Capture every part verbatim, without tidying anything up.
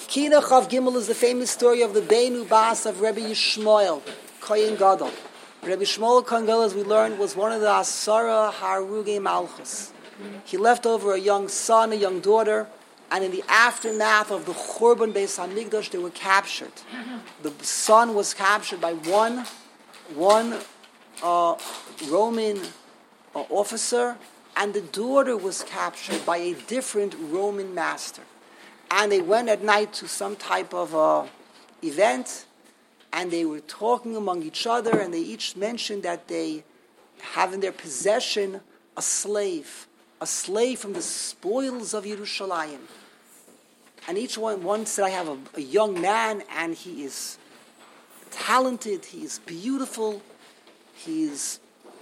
Kina Chav Gimel is the famous story of the Beinu Bas of Rebbe Yishmael, Kohen Gadol. Rebbe Yishmael Kohen Gadol, as we learned, was one of the Asara Haruge Malchus. He left over a young son, a young daughter, and in the aftermath of the Churban Beis Hamikdash, they were captured. The son was captured by one, one uh, Roman uh, officer, and the daughter was captured by a different Roman master. And they went at night to some type of uh, event, and they were talking among each other, and they each mentioned that they have in their possession a slave, a slave from the spoils of Yerushalayim. And each one, one said, I have a, a young man, and he is talented, he is beautiful, he is,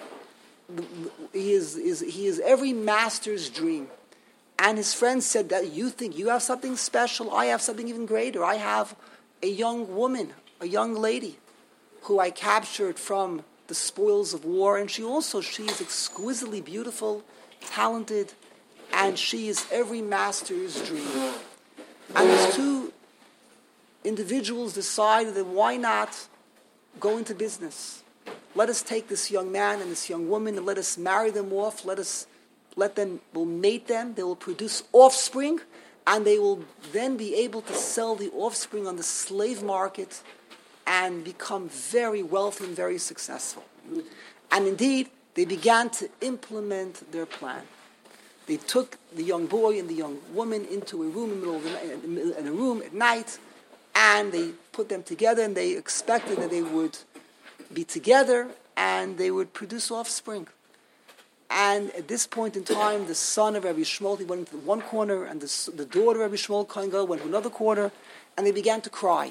he is, is, he is every master's dream. And his friend said that you think you have something special, I have something even greater. I have a young woman, a young lady, who I captured from the spoils of war, and she also, she is exquisitely beautiful, talented, and she is every master's dream. And these two individuals decided that why not go into business? Let us take this young man and this young woman and let us marry them off, let us Let them, we'll mate them, they will produce offspring, and they will then be able to sell the offspring on the slave market and become very wealthy and very successful. And indeed, they began to implement their plan. They took the young boy and the young woman into a room in the middle of the night, in a room at night, and they put them together, and they expected that they would be together and they would produce offspring. And at this point in time, the son of Rabbi Shmuel, he went into one corner, and the, the daughter of Rabbi Shmuel Kohen Gadol went to another corner, and they began to cry.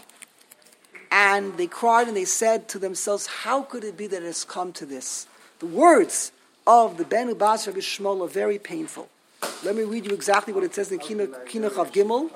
And they cried, and they said to themselves, how could it be that it has come to this? The words of the Benu Bas Rabbi Shmuel are very painful. Let me read you exactly what it says in Kina Chav Gimel.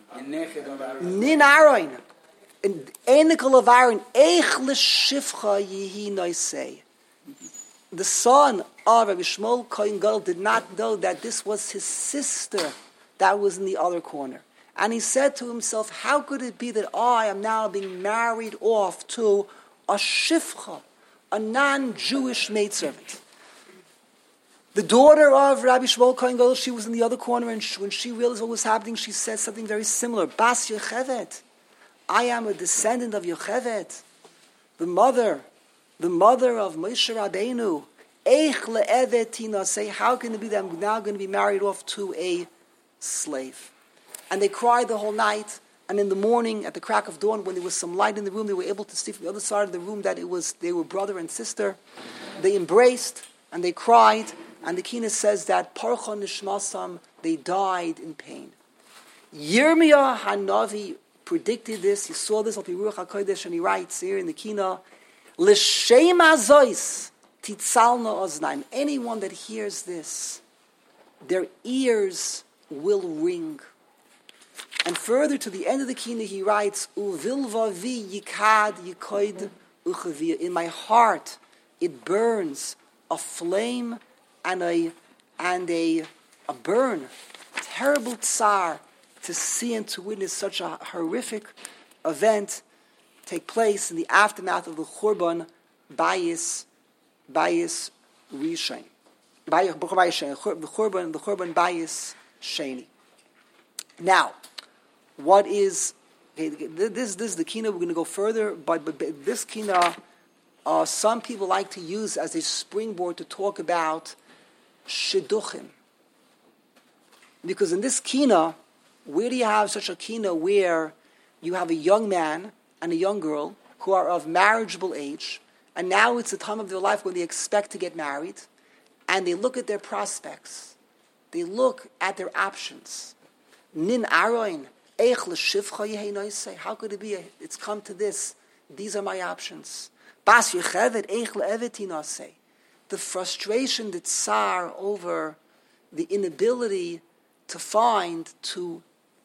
Nin Aroin, in Enikol of Aaron, Eich l'shivcha yihi noisei. The son of Rabbi Shmuel Kohen Gadol did not know that this was his sister that was in the other corner. And he said to himself, how could it be that I am now being married off to a shivcha, a non-Jewish maidservant? The daughter of Rabbi Shmuel Kohen Gadol, she was in the other corner, and she, when she realized what was happening, she said something very similar. Bas Yocheved, I am a descendant of Yocheved, the mother The mother of Moshe Rabbeinu. Eich le'evet tina, say, how can it be that I'm now going to be married off to a slave? And they cried the whole night, and in the morning, at the crack of dawn, when there was some light in the room, they were able to see from the other side of the room that it was they were brother and sister. They embraced, and they cried, and the Kina says that Parcha Nishmasam, they died in pain. Yirmiyah Hanavi predicted this, he saw this, Al-Pi Ruach HaKodesh, and he writes here in the Kina, L'shem azois titzalna oznaim. Anyone that hears this, their ears will ring. And further to the end of the Kina, he writes, Uvilvavi yikad yikoid uchavia. In my heart, it burns a flame and a and a a burn, terrible tsar, to see and to witness such a horrific event take place in the aftermath of the Churban Bayis Bayis Rishon. The Churban, the Churban Bayis Sheni. Now, what is this? This is the kina. We're going to go further, but, but, but this kina, uh, some people like to use as a springboard to talk about shidduchim. Because in this kina, where do you have such a kina where you have a young man and a young girl who are of marriageable age, and now it's the time of their life when they expect to get married, and they look at their prospects, they look at their options. Nin aroin, eich l'shivcha yehei noisei. How could it be? It's come to this. These are my options. Bas yocheved, eich le'evet hinasei. The frustration, the tsar over the inability to find, to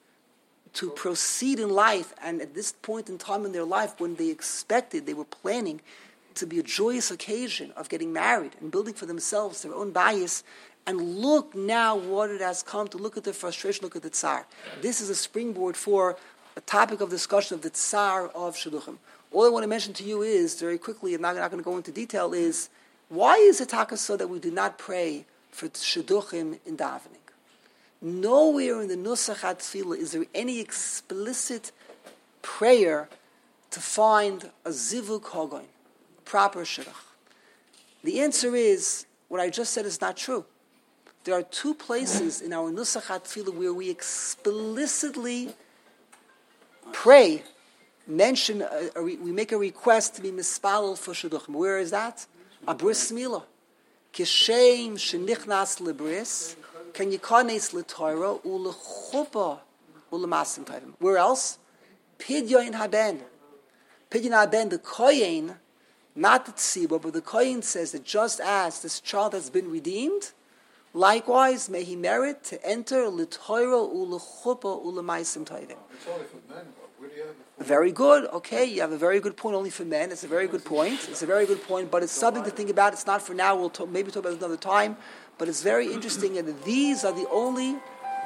to proceed in life, and at this point in time in their life when they expected, they were planning to be a joyous occasion of getting married and building for themselves their own bias, and look now what it has come to. Look at the frustration, look at the tsar. This is a springboard for a topic of discussion of the tsar of shidduchim. All I want to mention to you is, very quickly, I'm not, not going to go into detail, is why is it taka so that we do not pray for shidduchim in davening? Nowhere in the Nusach HaTfilah is there any explicit prayer to find a zivuk hagoin, proper shidduch. The answer is, what I just said is not true. There are two places in our Nusach HaTfilah where we explicitly pray, mention, uh, uh, we make a request to be mispalel for shidduchim. Where is that? A bris milah. Kishem shenichnas lebris, kan yikanes leTorah ulechuppah ulemasim tovim. Where else? Pidyon haben. Pidyon haben, the kohen, not the tzibur, but the kohen says that just as this child has been redeemed, likewise may he merit to enter leTorah ulechuppah ulemaisim tovim. It's only for men. Where do you have it for? Very good. Okay, you have a very good point. Only for men. It's a very good point. It's a very good point, but it's something to think about. It's not for now. We'll talk, maybe talk about it another time. But it's very interesting, and these are the only.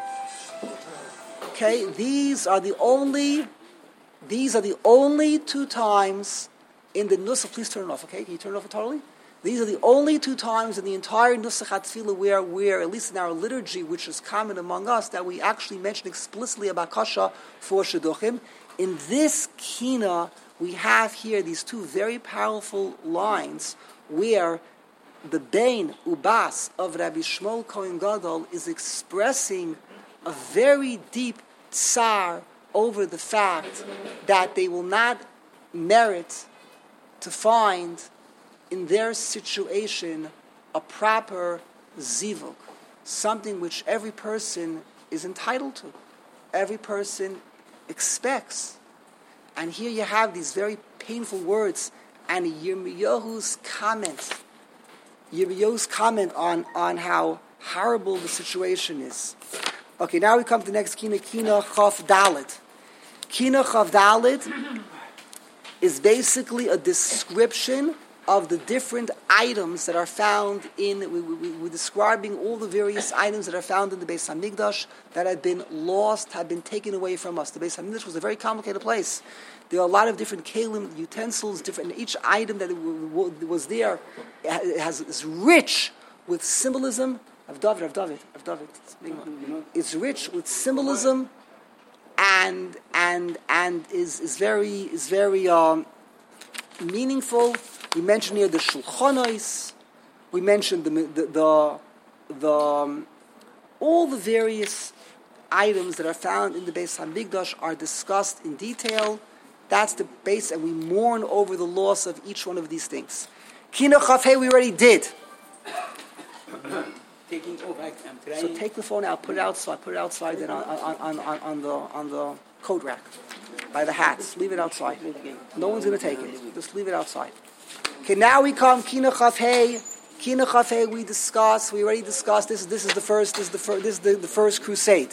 Okay, these are the only. These are the only two times in the Nusach. Please turn it off. Okay, can you turn it off totally? These are the only two times in the entire Nusach HaTfilah where, where, at least in our liturgy, which is common among us, that we actually mention explicitly about kasha for shidduchim. In this kina, we have here these two very powerful lines where the Bein Ubas of Rabbi Shmuel Kohen Gadol is expressing a very deep tsar over the fact that they will not merit to find in their situation a proper zivuk, something which every person is entitled to, every person expects. And here you have these very painful words, and Yirmiyahu's comment, Yirmiyahu's comment on, on how horrible the situation is. Okay, now we come to the next kina, kina chaf dalet. Kina chaf dalet is basically a description of the different items that are found in, we, we, we're describing all the various items that are found in the Beis HaMikdash that had been lost, had been taken away from us. The Beis HaMikdash was a very complicated place. There are a lot of different kelim, utensils, different, each item that was there has, is rich with symbolism. Of David, of David, of David. It's rich with symbolism and and and is is very is very um, meaningful. We mentioned here the shulchanos. We mentioned the the the, the um, all the various items that are found in the Beis HaMikdash are discussed in detail. That's the base, and we mourn over the loss of each one of these things. Kina Chafei we already did. Taking over. So take the phone out, put it outside, put it outside, then on, on, on, on the on the coat rack by the hats. Leave it outside. No one's going to take it. Just leave it outside. Okay, now we come Kina Chafei. Kina Chafei we discuss. We already discussed this. This is the first. This is the first. This is the, the first crusade.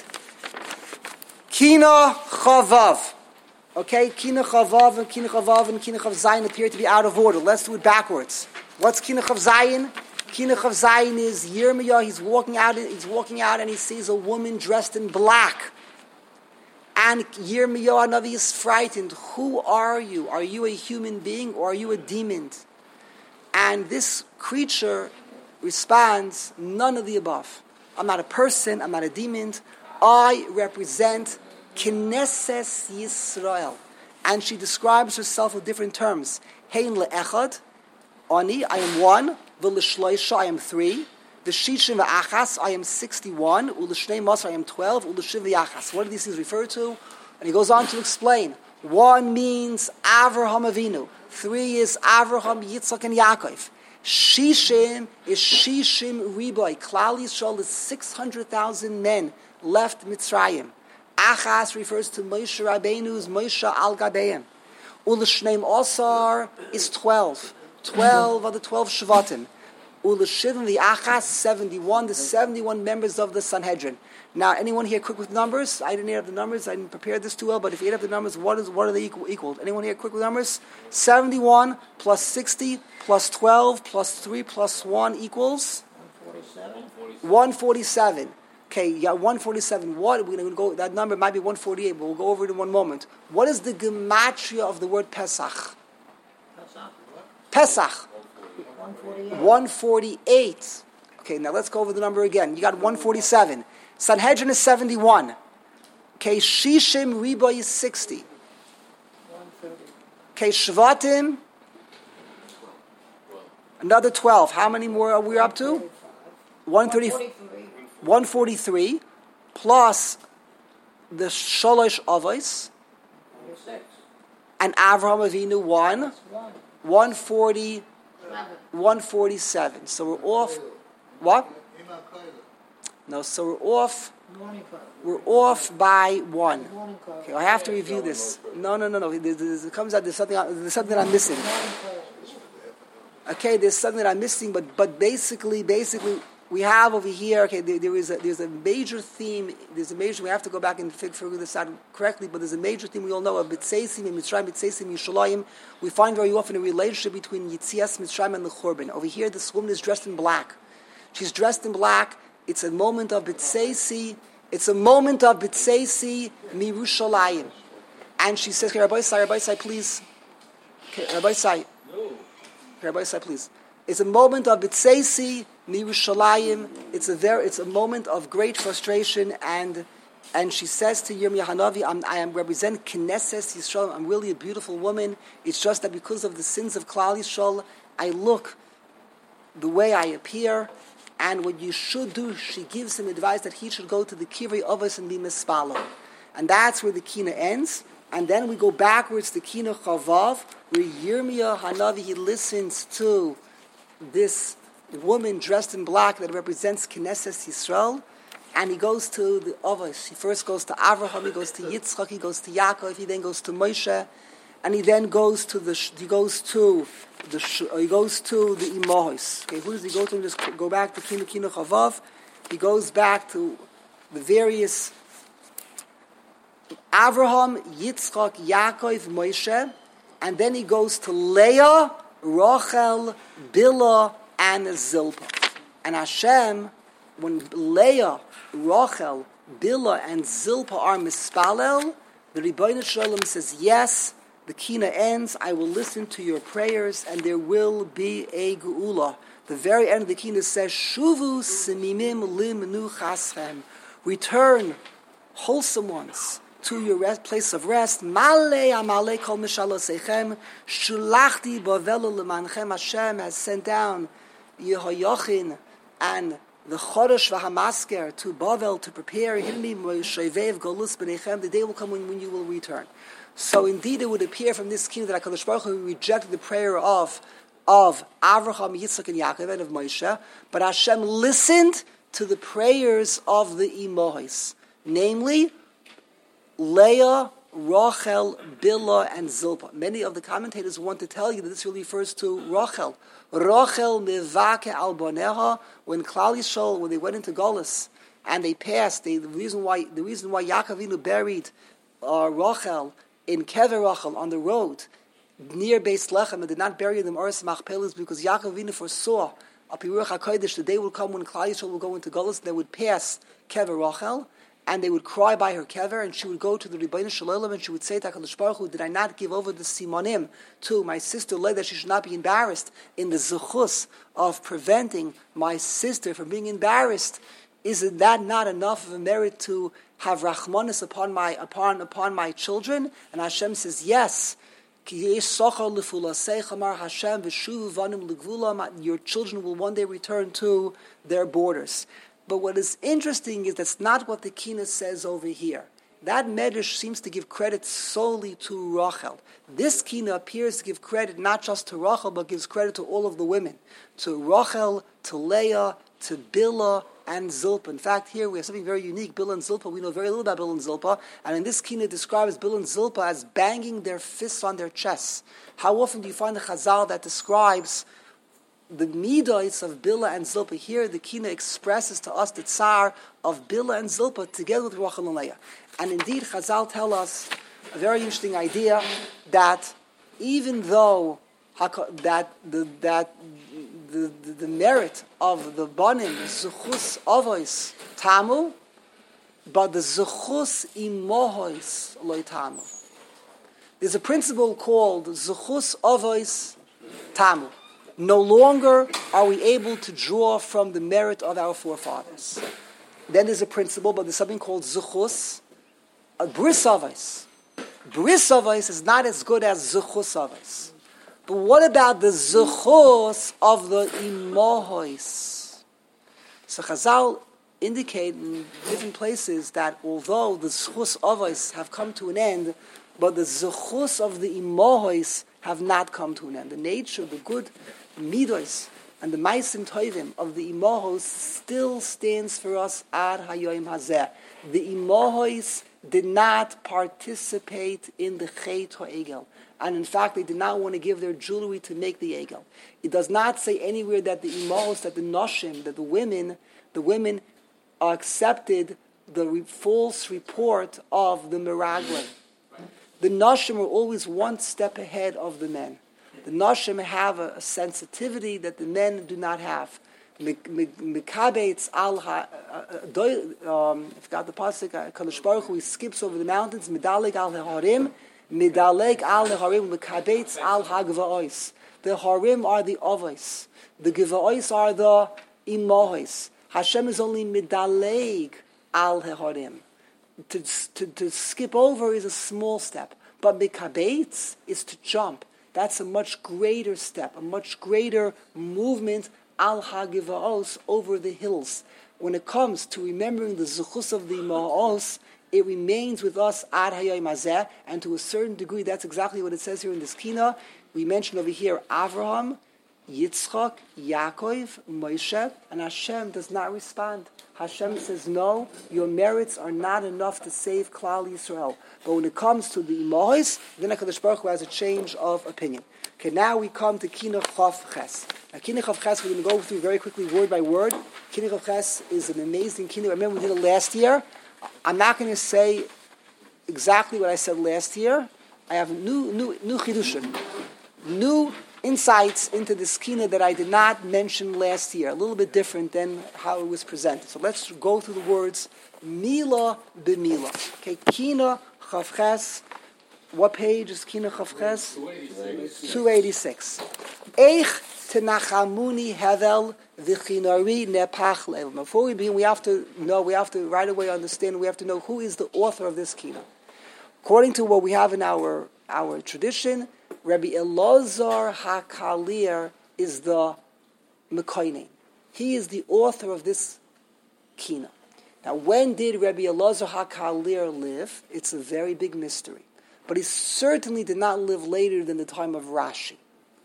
Kina Chavav. Okay, Kina Chavav and Kina Chavav and Kina Chav Zayin appear to be out of order. Let's do it backwards. What's Kina Chav Zayin? Kina Chav Zayin is Yirmiyah. He's walking out. He's walking out, and he sees a woman dressed in black. And Yirmiyah Hanavi is frightened. Who are you? Are you a human being or are you a demon? And this creature responds, none of the above. I'm not a person. I'm not a demon. I represent Knesset Yisrael. And she describes herself with different terms. Hein le'echad, ani, I am one. V'l'shloisha, I am three. V'shishim v'achas, I am sixty-one. U'l'shnei masar, I am twelve. U'l'shiv v'achas. What do these things refer to? And he goes on to explain. One means Avraham Avinu. Three is Avraham, Yitzchak, and Yaakov. Shishim is Shishim Riboy. Klal Yisrael is six hundred thousand men left Mitzrayim. Achas refers to Moshe Rabbeinu's Moshe al Gabeim. Uleshneim Osar is twelve. Twelve are the twelve Shvatim. Uleshivim the Achas, seventy-one, the seventy-one members of the Sanhedrin. Now, anyone here quick with numbers? I didn't add up the numbers. I didn't prepare this too well, but if you add up the numbers, what is what are they equal? equal? Anyone here quick with numbers? seventy-one plus sixty plus twelve plus three plus one equals? one forty-seven. one forty-seven. Okay, you got one forty-seven. What we're going to go? That number might be one forty-eight, but we'll go over it in one moment. What is the gematria of the word Pesach? Pesach. Pesach. one forty-eight. one forty-eight. Okay, now let's go over the number again. You got one forty-seven. Sanhedrin is seventy-one. Okay, Shishim Riba is sixty. one thirty. Okay, Shvatim, another twelve. How many more are we up to? one thirty, forty-three. one forty-three, plus the Sholosh Avos, six. and Avraham Avinu, one, That's one. one forty, Seven. one forty-seven. So we're off, what? Ima Kaila. No, so we're off, Morning club. we're off by one. Morning club. Okay, I have to review this. No, no, no, no. There- there- It comes out, there's something, there's something that I'm missing. Morning club. Okay, there's something that I'm missing, but but basically, basically, we have over here. Okay, there, there is a there's a major theme. There's a major. We have to go back and fig- figure this out correctly. But there's a major theme we all know of B'tzeisim and Mitzrayim, B'tzeisim Yishalayim. We find very often a relationship between Yitzias Mitzrayim and the Churban. Over here, this woman is dressed in black. She's dressed in black. It's a moment of B'tzeisi. It's a moment of B'tzeisi Mirushalayim. And she says, okay, Rabbi Sai, Rabbi Sai, please. Okay, Rabbi Sai. Rabbi Sai, please. It's a moment of B'tzeisi Mirushalayim. It's a very, it's a moment of great frustration, and and she says to Yirmiyah Hanavi, I'm, I am represent Knesset Yisrael. I'm really a beautiful woman. It's just that because of the sins of Klal Yisrael, I look the way I appear. And what you should do, she gives him advice that he should go to the Kivrei Avos and be mispalo. And that's where the Kina ends. And then we go backwards to Kina Chavav, where Yirmiyah Hanavi, he listens to this woman dressed in black that represents Knesset Yisrael, and he goes to the Avos. He first goes to Avraham, he goes to Yitzchak, he goes to Yaakov, he then goes to Moshe, and he then goes to the he goes to the he goes to the Imahos. Okay, who does he go to? Just go back to Kina Kina Chavav. He goes back to the various Avraham, Yitzchak, Yaakov, Moshe, and then he goes to Leah, Rachel, Bilhah, and Zilpah. And Hashem, when Leah, Rachel, Bilhah, and Zilpah are mispalel, the Rebbeinu Shalom says, yes, the Kina ends, I will listen to your prayers, and there will be a Geula. The very end of the Kina says, Shuvu simimim limnu chaschem. Return, wholesome ones, to your rest, place of rest. Malei amalei kol mishalosechem. Shulachti bavelu lemanchem. Hashem has sent down Yehoyachin and the Chodesh v'Hamasker to Bavel to prepare Hilmi Moshevev Golus B'nechem. The day will come when, when you will return. So indeed, it would appear from this kingdom that HaKadosh Baruch Hu rejected the prayer of of Avraham, Yitzchak, and Yaakov, and of Moshe, but Hashem listened to the prayers of the Imahos, namely Leah, Rachel, Bilhah, and Zilpah. Many of the commentators want to tell you that this really refers to Rachel. Rachel mevake al boneha, when Klal Yisrael, when they went into Golus and they passed, they, the reason why the reason why Yaakov Avinu buried uh, Rachel in Kever Rachel on the road near Beis Lechem and did not bury them Oris Machpelah is because Yaakov Avinu foresaw a Piruach HaKodesh, the day will come when Klal Yisrael will go into Golus, they would pass Kever Rachel, and they would cry by her kever, and she would go to the Rebbeinu Shalom, and she would say to HaKadosh Baruch Hu, did I not give over the Simonim to my sister Leah, that she should not be embarrassed in the Zechus of preventing my sister from being embarrassed? Is that not enough of a merit to have Rachmanis upon my upon upon my children? And Hashem says, yes. Your children will one day return to their borders. But what is interesting is that's not what the Kina says over here. That Medrash seems to give credit solely to Rachel. This Kina appears to give credit not just to Rachel, but gives credit to all of the women. To Rachel, to Leah, to Bilhah, and Zilpah. In fact, here we have something very unique. Bilhah and Zilpah, we know very little about Bilhah and Zilpah. And in this Kina, it describes Bilhah and Zilpah as banging their fists on their chests. How often do you find a Chazal that describes the midos of Bilhah and Zilpah? Here, the Kina expresses to us the tsar of Bilhah and Zilpah together with Rachel and Leah. And indeed, Chazal tell us a very interesting idea that even though that the that the, the, the merit of the banim zuchus avos tamu, but the zechus imohos loitamu. There's a principle called zechus avos tamu. No longer are we able to draw from the merit of our forefathers. Then there's a principle, but there's something called zechus, a bris avos. Bris avos is not as good as zechus avos. But what about the zechus of the imohos? So Chazal indicate in different places that although the zechus avos have come to an end, but the zechus of the imohos have not come to an end. The nature, the good midos, and the maisim toivim of the imohos still stands for us ad hayoim hazeh. The imohos did not participate in the chet ha'egel. And in fact, they did not want to give their jewelry to make the egel. It does not say anywhere that the imohos, that the noshim, that the women, the women accepted the re- false report of the meraglim. The noshim are always one step ahead of the men. The noshim have a, a sensitivity that the men do not have. Mikabetz al ha, um, I forgot the pasuk. Kadosh Baruch Hu, he skips over the mountains. Midaleg al harim, midaleg al harim, mikabetz al hagvaos. The harim are the avos. The gvaos are the imohos. Hashem is only midaleg al harim. To, to to skip over is a small step, but mikabetz is to jump. That's a much greater step, a much greater movement al hagivaos over the hills. When it comes to remembering the zechus of the Ma'os, it remains with us ad hayayim hazeh, and to a certain degree, that's exactly what it says here in this kina. We mentioned over here Avraham, Yitzchak, Yaakov, Moshe, and Hashem does not respond. Hashem says, no, your merits are not enough to save Klal Yisrael. But when it comes to the Imohos, then HaKadosh Baruch Hu has a change of opinion. Okay, now we come to Kina Chav Ches. Now, Kina Chav Ches, we're going to go through very quickly, word by word. Kina Chav Ches is an amazing Kina. I remember we did it last year. I'm not going to say exactly what I said last year. I have new, new, new chidushim, new insights into the Kina that I did not mention last year, a little bit different than how it was presented. So let's go through the words Mila b'Mila. Okay, Kina Chav Ches. What page is Kina Chav Ches? two eighty-six. Eich tenachamuni hevel v'chinari nepach lev. Before we begin, we have to know, we have to right away understand, we have to know who is the author of this Kina. According to what we have in our, our tradition, Rabbi Elazar HaKalir is the Mekoine. He is the author of this Kina. Now, when did Rabbi Elazar HaKalir live? It's a very big mystery. But he certainly did not live later than the time of Rashi.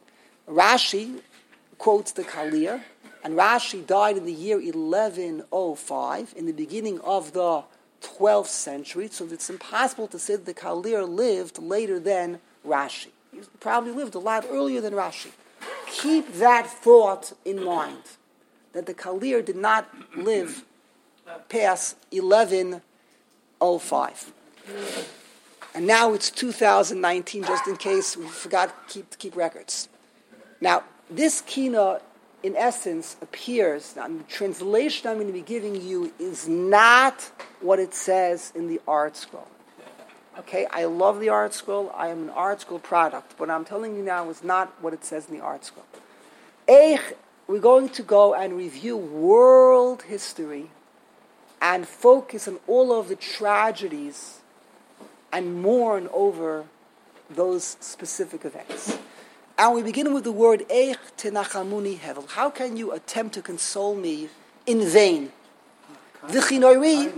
Rashi quotes the Kalir, and Rashi died in the year eleven oh five, in the beginning of the twelfth century, so it's impossible to say that the Kalir lived later than Rashi. He probably lived a lot earlier than Rashi. Keep that thought in mind, that the Kalir did not live past eleven oh five. And now it's two thousand nineteen, just in case we forgot to keep, to keep records. Now, this Kina, in essence, appears, now the translation I'm going to be giving you is not what it says in the Art Scroll. Okay, I love the Art Scroll. I am an Art Scroll product. What I'm telling you now is not what it says in the Art Scroll. Eich, we're going to go and review world history and focus on all of the tragedies and mourn over those specific events. And we begin with the word Eich tenachamuni hevel. How can you attempt to console me in vain? V'chinoiri,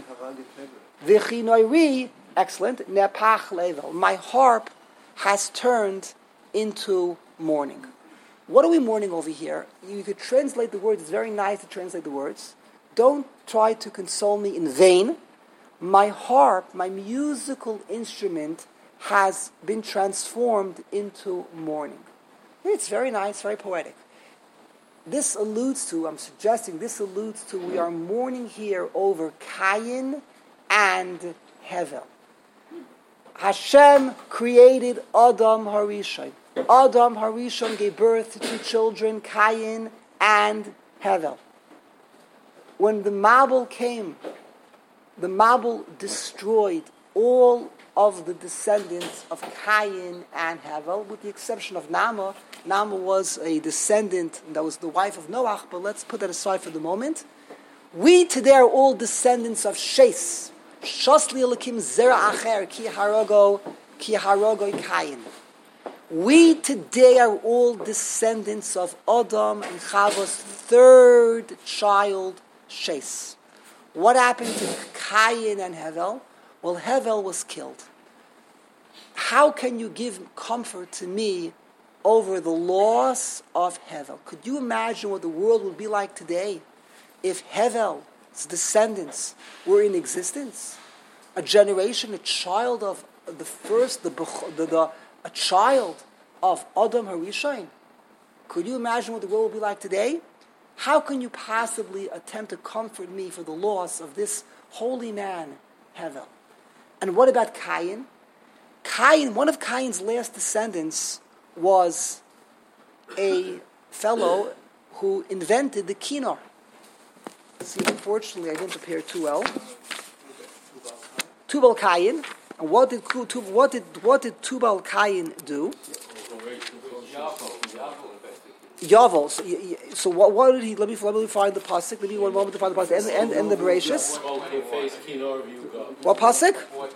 v'chinoiri, excellent, nepach level. My harp has turned into mourning. What are we mourning over here? You could translate the words. It's very nice to translate the words. Don't try to console me in vain. My harp, my musical instrument, has been transformed into mourning. It's very nice, very poetic. This alludes to, I'm suggesting, this alludes to, we are mourning here over Cain and Hevel. Hashem created Adam Harishon. Adam Harishon gave birth to two children, Cain and Hevel. When the Mabul came the Mabul destroyed all of the descendants of Cain and Hevel, with the exception of Nama. Nama was a descendant that was the wife of Noach, but let's put that aside for the moment. We today are all descendants of Shes. Shosli Elokim Zera Acher Ki Harogo Ki Harogo Cain. We today are all descendants of Adam and Chava's third child, Shes. What happened to Cain and Hevel? Well, Hevel was killed. How can you give comfort to me over the loss of Hevel? Could you imagine what the world would be like today if Hevel's descendants were in existence? A generation, a child of the first, the, the, the a child of Adam Harishon. Could you imagine what the world would be like today? How can you possibly attempt to comfort me for the loss of this holy man, Hevel? And what about Cain? Cain, one of Cain's last descendants was a fellow who invented the kinnor. See, unfortunately, I didn't prepare too well. Tubal Cain. And what did what did what did Tubal Cain do? Yavel. So, so what, what did he? Let me let me find the pasuk. Let me one moment to find the pasuk. And and, and the Bereshis. What pasuk?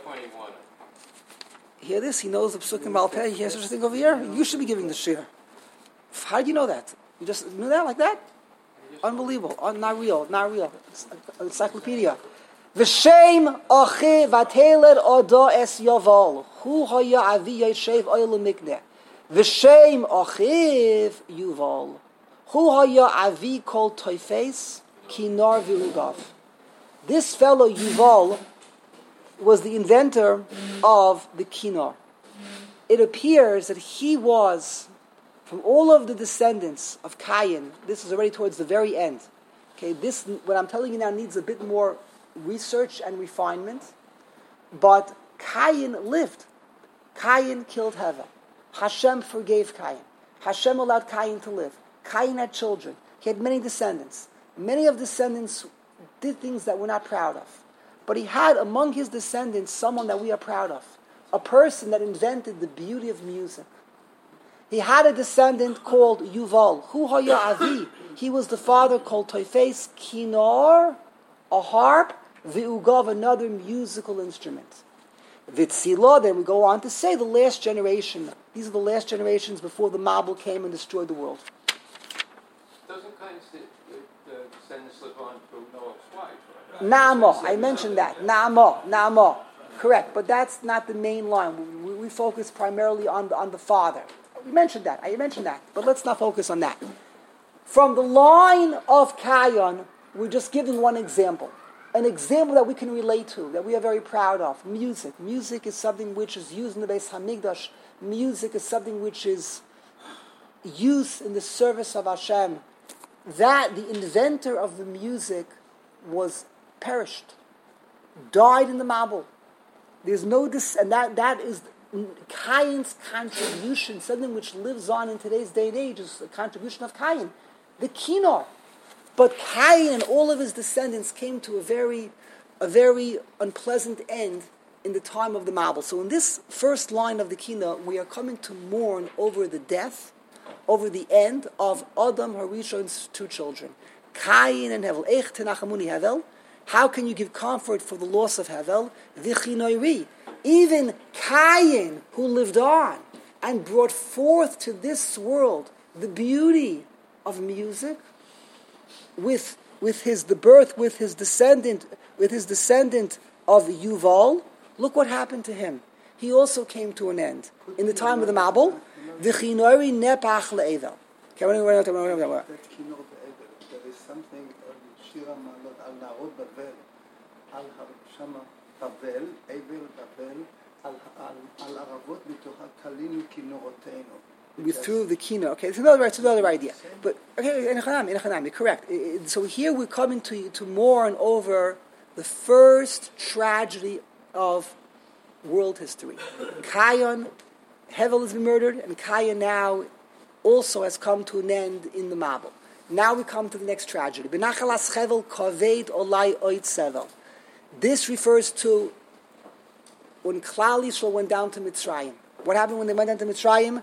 Hear this? He knows the psukim Malpeh. He has such a thing over here. You should be giving the shir. How do you know that? You just knew that like that? Unbelievable. Uh, not real. Not real. It's an encyclopedia. V'shem achi v'ateler odo es yaval. Hu haya avi yeshev oyel mikneh. V'shem achiv yuval. Hu haya avi kol toifes kinar v'ugav. This fellow Yuval was the inventor of the kinar. It appears that he was, from all of the descendants of Cain, this is already towards the very end. Okay, this, what I'm telling you now, needs a bit more research and refinement. But Cain lived. Cain killed Hevel. Hashem forgave Cain. Hashem allowed Cain to live. Cain had children. He had many descendants. Many of the descendants did things that we're not proud of. But he had among his descendants someone that we are proud of. A person that invented the beauty of music. He had a descendant called Yuval. Hu haya avi. He was the father called Toifes Kinor, a harp, V'ugav, another musical instrument. Vitzila, then we go on to say the last generation. These are the last generations before the Mabul came and destroyed the world. Doesn't kind of the, the descendants live on through Noah's wife, right? Na'amo, I mentioned that. Na'amo, Na'amo. Correct, but that's not the main line. We, we focus primarily on the, on the father. We mentioned that. I mentioned that. But let's not focus on that. From the line of Cain, we're just giving one example. An example that we can relate to, that we are very proud of. Music. Music is something which is used in the Beis Hamikdash. Music is something which is used in the service of Hashem. That, the inventor of the music was perished. Died in the Mabul. There's no dis- and that, that is Cain's contribution, something which lives on in today's day and age, is the contribution of Cain. The Kinor. But Cain and all of his descendants came to a very, a very unpleasant end in the time of the Mabul. So in this first line of the Kina, we are coming to mourn over the death, over the end of Adam Harishon's two children, Cain and Hevel. Eich tenachamuni Hevel. How can you give comfort for the loss of Hevel? V'chinoiri. Even Cain, who lived on and brought forth to this world the beauty of music, with with his the birth, with his descendant, with his descendant of Yuval, look what happened to him. He also came to an end in the time of the Mabul. V'chinori nepach le'evel. Okay, we're going to That kinor be'evel. There is something on Shira Malot al Narod Bavel, al Shama Bavel, Evel Bavel, al al Aravot mitocha kalinu kinoroteinu. We threw the kina. Okay, it's another, it's another idea. But okay, in Hanami, in Hanami, correct. It, it, so here we're coming to to mourn over the first tragedy of world history. Cain, Hevel has been murdered, and Cain now also has come to an end in the Mabul. Now we come to the next tragedy. Benachalas Hevel kaved olai oit sevel. This refers to when Klal Yisrael went down to Mitzrayim. What happened when they went down to Mitzrayim?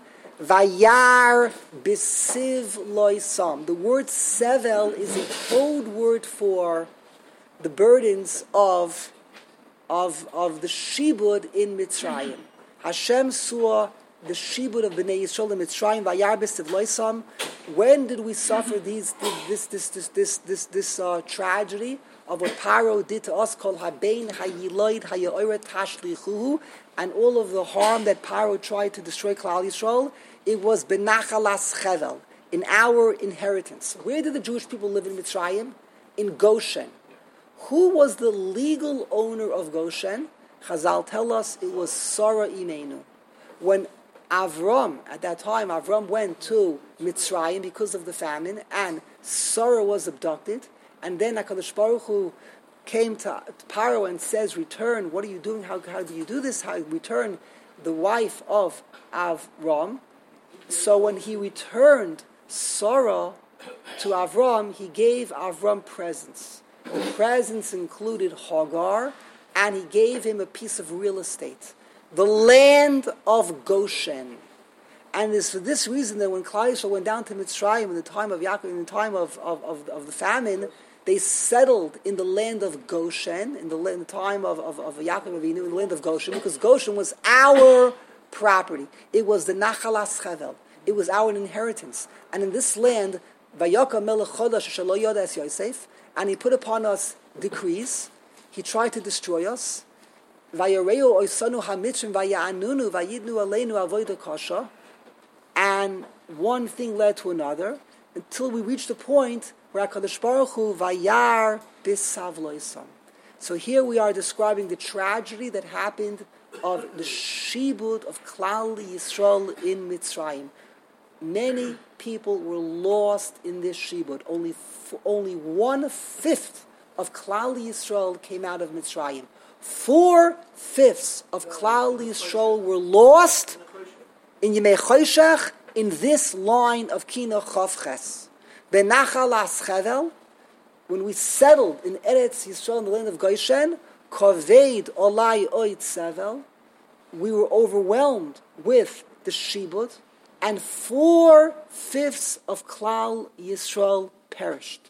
Vayar b'siv loisam. The word sevel is a code word for the burdens of, of, of the shibud in Mitzrayim. Hashem saw the shibud of Bnei Yisrael in Mitzrayim. Vayar b'siv loisam. When did we suffer these this this this this this this uh, tragedy of what Paro did to us, called Habein Hayiloid Hayoret Tashlichuhu, and all of the harm that Paro tried to destroy Klal Yisrael? It was Benachalas Chevel, in our inheritance. Where did the Jewish people live in Mitzrayim? In Goshen. Who was the legal owner of Goshen? Chazal tell us it was Sarah Imenu. When Avram, at that time, Avram went to Mitzrayim because of the famine, and Sarah was abducted, and then HaKadosh Baruch Hu came to Paro and says, return, what are you doing? How, how do you do this? How return the wife of Avram? So when he returned Sarah to Avram, he gave Avram presents. The presents included Hagar, and he gave him a piece of real estate, the land of Goshen. And it's for this reason that when Klal Yisrael went down to Mitzrayim in the time of Yaakov, in the time of, of, of, of the famine, they settled in the land of Goshen, in the, in the time of, of, of Yaakov Avinu, in the land of Goshen, because Goshen was our property. It was the Nachalas Chevel. It was our inheritance. And in this land, Vayaka Melech Chodesh Shelo Yoda Es Yosef, and he put upon us decrees. He tried to destroy us. Vayareu Oisanu HaMitzrim Vayanunu Vayidnu Aleinu Avodah Kasha. And one thing led to another, until we reached the point where HaKadosh Baruch Hu Vayar Bisav Loisam. So here we are describing the tragedy that happened of the shibud of Klal Yisrael in Mitzrayim. Many people were lost in this shibud. Only f- only one fifth of Klal Yisrael came out of Mitzrayim. Four fifths of Klal Yisrael were lost in Yemei Choshech, in this line of Kina Chavches. Benachalas Chevel, when we settled in Eretz Yisrael, in the land of Goshen, Koveid Olai Oit Sevel, we were overwhelmed with the shibud, and four-fifths of Klal Yisrael perished.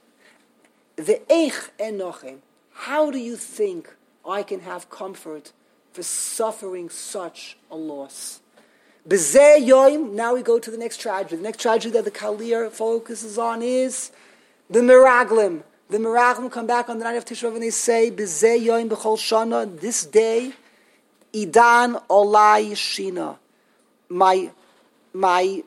Ve'eich enochem, how do you think I can have comfort for suffering such a loss? B'zeh yoim, now we go to the next tragedy. The next tragedy that the Kalir focuses on is the Meraglim. The Meraglim come back on the night of Tisha B'Av and they say, B'zeh yoim b'chol shana, this day, Idan olai shina. My, my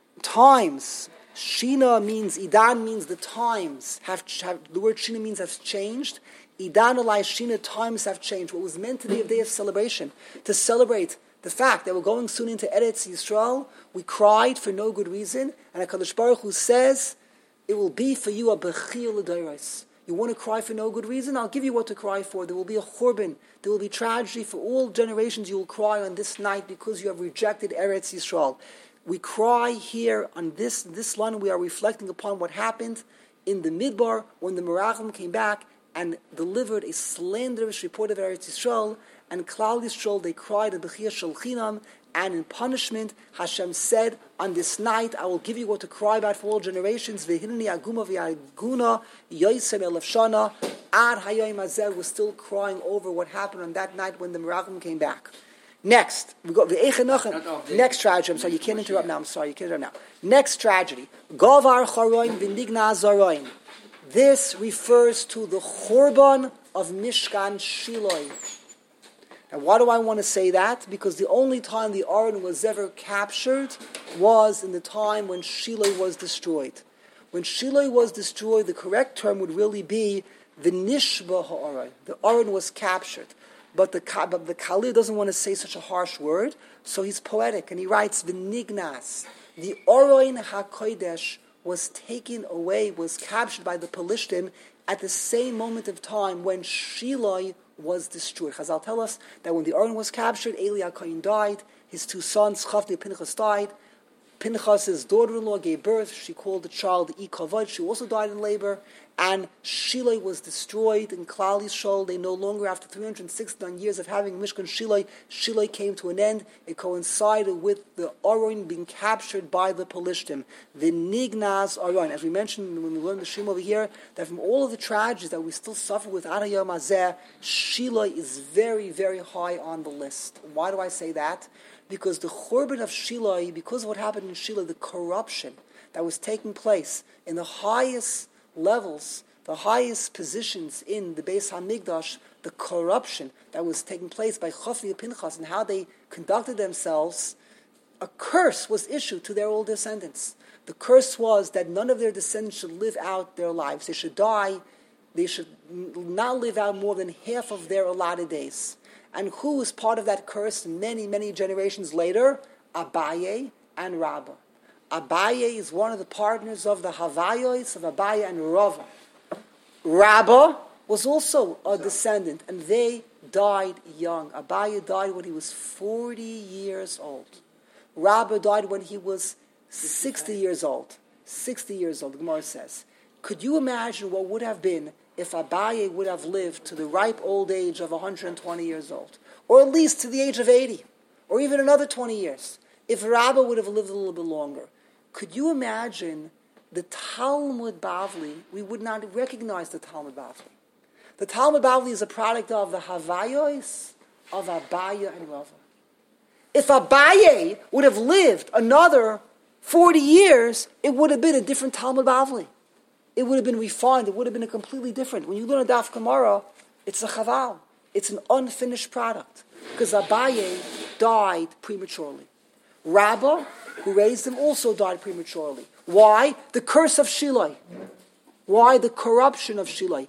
times, shina means, Idan means the times, have, have the word shina means have changed. Idan olai shina, times have changed. What was meant to be a day of celebration, to celebrate the fact that we're going soon into Eretz Yisrael, we cried for no good reason, and HaKadosh Baruch Hu says, it will be for you a bechir l'dayros. You want to cry for no good reason? I'll give you what to cry for. There will be a churban. There will be tragedy for all generations. You will cry on this night because you have rejected Eretz Yisrael. We cry here on this, this line. We are reflecting upon what happened in the Midbar when the Meraglim came back and delivered a slanderous report of Eretz Yisrael, and Klal Yisrael, they cried at Bechir Shel Chinam, and in punishment, Hashem said, on this night, I will give you what to cry about for all generations. V'hineni aguma v'yaguna yoysem elef shana. Ad hayom hazeh, was still crying over what happened on that night when the Meraglim came back. Next, we go the next tragedy. I'm sorry, you can't interrupt now. I'm sorry, you can't interrupt now. Next tragedy. Govar charoim v'nigna zaroim. This refers to the Churban of Mishkan Shiloi. And why do I want to say that? Because the only time the Aron was ever captured was in the time when Shiloh was destroyed. When Shiloh was destroyed, the correct term would really be the Nishba Ha'aron. The Aron was captured. But the, but the Kalir doesn't want to say such a harsh word, so he's poetic, and he writes, V'nignas. The Aron HaKodesh was taken away, was captured by the Pelishtim at the same moment of time when Shiloh was destroyed. Chazal tell us that when the Aron was captured, Eli HaKohen died, his two sons, Chafni and Pinchas, died. Pinchas' daughter-in-law gave birth. She called the child Ikavod. She also died in labor. and Shiloh was destroyed in Klal Yisrael. They no longer, after three hundred sixty-nine years of having Mishkan Shiloh, Shiloh came to an end. It coincided with the Aron being captured by the Pelishtim. The Nignaz Aron. As we mentioned when we learned the Shim over here, that from all of the tragedies that we still suffer with Ad Hayom Hazeh, Shiloh is very, very high on the list. Why do I say that? Because the Churban of Shiloh, because of what happened in Shiloh, the corruption that was taking place in the highest levels, the highest positions in the Beis HaMikdash, the corruption that was taking place by Chofni and Pinchas and how they conducted themselves, a curse was issued to their old descendants. The curse was that none of their descendants should live out their lives. They should die. They should not live out more than half of their allotted days. And who was part of that curse many, many generations later? Abaye and Rabbah. Abaye is one of the partners of the Havayos of Abaye and Rava. Rabbah was also a descendant, and they died young. Abaye died when he was forty years old. Rabbah died when he was sixty years old. sixty years old, the Gemara says. Could you imagine what would have been if Abaye would have lived to the ripe old age of one hundred twenty years old? Or at least to the age of eighty, or even another twenty years. If Rabbah would have lived a little bit longer. Could you imagine the Talmud Bavli? We would not recognize the Talmud Bavli. The Talmud Bavli is a product of the Havayos of Abaye and Rava. If Abaye would have lived another forty years, it would have been a different Talmud Bavli. It would have been refined. It would have been a completely different. When you learn a Daf Gemara, it's a Chaval. It's an unfinished product. Because Abaye died prematurely. Rabbah, who raised him, also died prematurely. Why? The curse of Shiloh. Why? The corruption of Shiloh.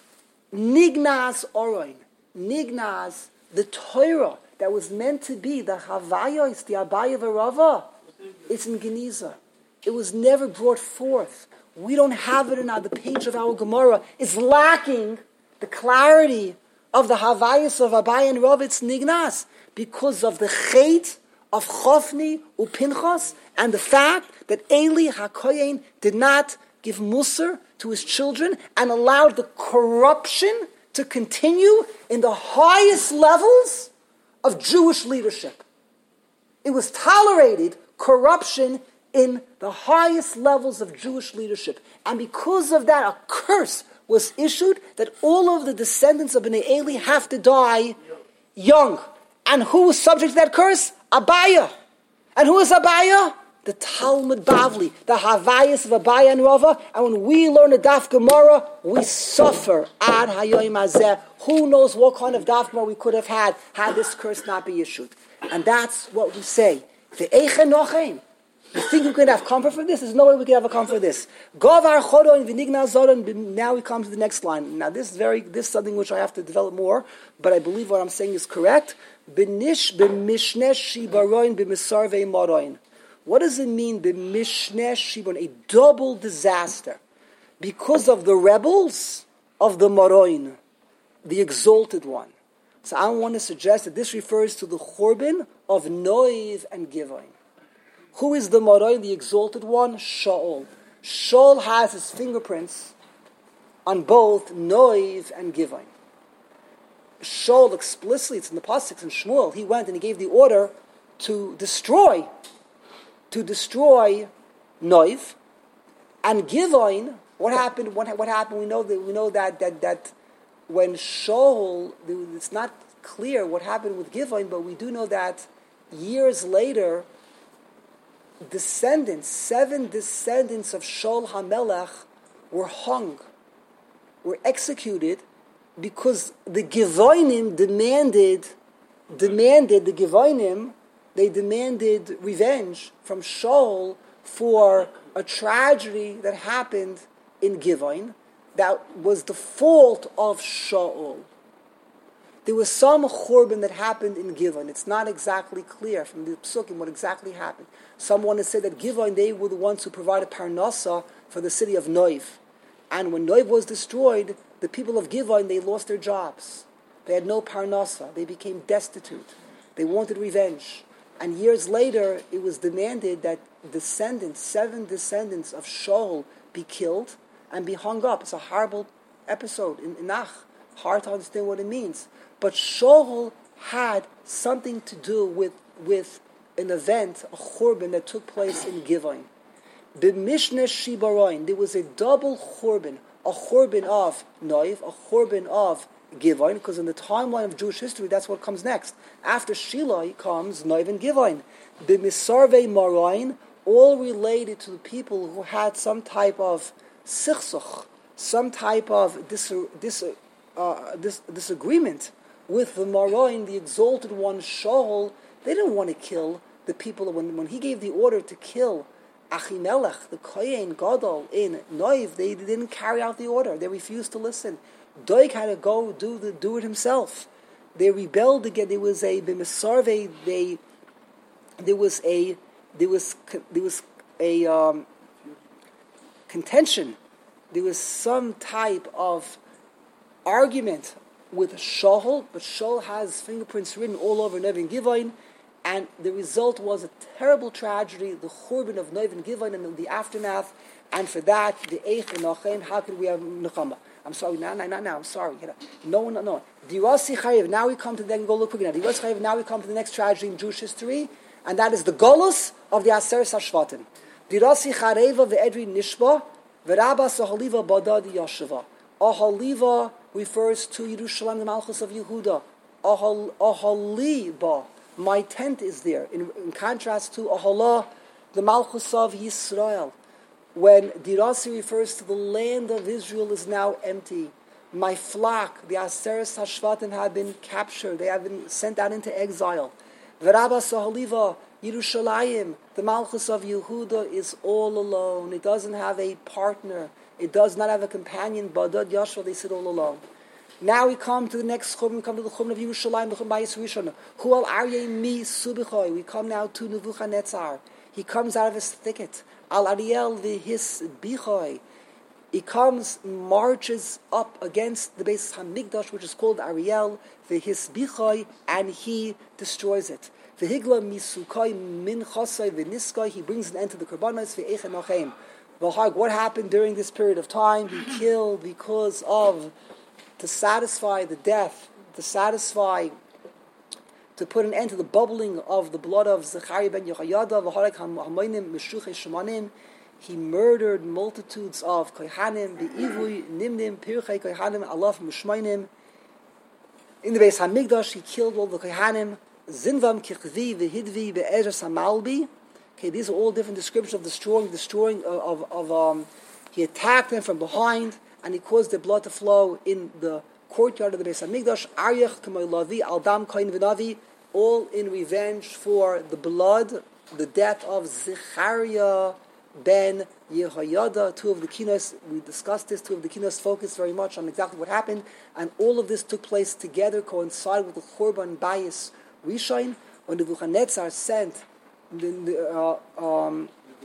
Nignaz Oroin. Nignaz, the Torah that was meant to be the Havayos, the Abaye V'Rava, it's in Geniza. It was never brought forth. We don't have it in our, the page of our Gemara. It's lacking the clarity of the Havayos of Abaye and Rav. It's Nignaz because of the Chet of Chofni Upinchas and the fact that Eli HaKoyen did not give Musar to his children and allowed the corruption to continue in the highest levels of Jewish leadership. It was tolerated corruption in the highest levels of Jewish leadership. And because of that, a curse was issued that all of the descendants of Bnei Eli have to die young. And who was subject to that curse? Abaye. And who is Abaye? The Talmud Bavli, the Havayos of Abaye and Rava. And when we learn a Daf Gemara, we suffer. Ad Hayom Hazeh. Who knows what kind of Daf Gemara we could have had had this curse not be issued. And that's what we say. Ve'echen nochem. You think you could have comfort for this? There's no way we can have a comfort for this. Govar choron v'nigna zoron. Now we come to the next line. Now this is very this is something which I have to develop more, but I believe what I'm saying is correct. B'nish b'mishnesh shibaroin b'misarvei maroin. What does it mean b'mishnesh shibaroin? A double disaster because of the rebels of the maroin, the exalted one. So I want to suggest that this refers to the churban of Noiv and Givon. Who is the Maroi, the exalted one? Shaul. Shaul has his fingerprints on both Noiv and Givon. Shaul explicitly, it's in the Pasuk in Shmuel, he went and he gave the order to destroy, to destroy Noiv. And Givon, what happened? What, what happened? We know that we know that that that when Shaul, it's not clear what happened with Givon, but we do know that years later, descendants, seven descendants of Shaul HaMelech were hung, were executed because the Givonim demanded, demanded, the Givonim, they demanded revenge from Shaul for a tragedy that happened in Givon that was the fault of Shaul. There was some churban that happened in Givon. It's not exactly clear from the Psukim what exactly happened. Some want to say that Givon, they were the ones who provided Parnasa for the city of Noiv. And when Noiv was destroyed, the people of Givon, they lost their jobs. They had no Parnasa. They became destitute. They wanted revenge. And years later, it was demanded that descendants, seven descendants of Shaul, be killed. and be hung up. It's a horrible episode in Nach. Hard to understand what it means. But Shaul had something to do with, with an event, a churban that took place in Givon. The Mishnah Shibaroin, there was a double churban, a churban of Noiv, a churban of Givon, because in the timeline of Jewish history, that's what comes next. After Shiloh comes Noiv and Givon. The Misarvei Maroin, all related to the people who had some type of sichsuch, some type of dis, dis, uh, dis, disagreement with the Maroin, the exalted one, Shaul. They didn't want to kill the people. When, when he gave the order to kill Achimelech, the Kohen Gadol in Noiv, they didn't carry out the order. They refused to listen. Doeg had to go do the do it himself. They rebelled again. There was a b'misarve. They there was a there was there was a um, contention. There was some type of argument with Shaul, but Shaul has fingerprints written all over Noiv and Givon. And the result was a terrible tragedy, the churban of Noiv and Givon and the aftermath. And for that, the Eich and Nachem, how could we have Nechama? I'm sorry, no, no, no, no, I'm sorry. No, no, no. Dirasi Chayev, now we come to, then go look quickly now. Dirasi Chayev, now we come to the next tragedy in Jewish history, and that is the Golus of the Aseres HaShvatim. Dirasi Chareva ve'edri nishba, ve'rabas ahaliva badad yashava. Ahaliva refers to Yerushalayim, the Malchus of Yehuda. Ahal, ahaliba. My tent is there, in, in contrast to Ahala, the Malchus of Yisrael. When Dirasi refers to the land of Israel is now empty. My flock, the Aseres HaShvatim, have been captured. They have been sent out into exile. V'Rabba Sahaliva, Yerushalayim, the Malchus of Yehuda, is all alone. It doesn't have a partner. It does not have a companion. Badad Yashua, they sit all alone. Now we come to the next chum. We come to the chum of Yerushalayim, the chum Bayis Rishon. Hu al Aryeh mi subichoy. We come now to Nebuchadnezzar. He comes out of his thicket. Al Ariel v'his bichoy. He comes, marches up against the Beis Hamikdash, which is called Ariel v'his bichoy, and he destroys it. V'higla misukoy min chosay v'niskoy. He brings an end to the korbanos v'eichem nochem. What happened during this period of time? He killed because of, to satisfy the death, to satisfy, to put an end to the bubbling of the blood of Zechariah ben Yehoyada, v'harek hamoinim meshuchei shemanim. He murdered multitudes of kohanim, be'ivui, nimnim, pirchei kohanim, alaf mushmainim. In the Beis Hamikdash, he killed all the kohanim. Zinvam kichvi v'hidvi be'ezras hamalbi. Okay, these are all different descriptions of destroying, destroying of, of, of um. He attacked them from behind, and he caused their blood to flow in the courtyard of the Beis Hamikdash. Aryech k'may lavi al dam kohen v'navi, all in revenge for the blood, the death of Zechariah ben Yehoyada. Two of the kinos, we discussed this, two of the kinos focused very much on exactly what happened, and all of this took place together, coincided with the Churban Bayis Rishon, when Nebuchadnezzar sent the uh, um,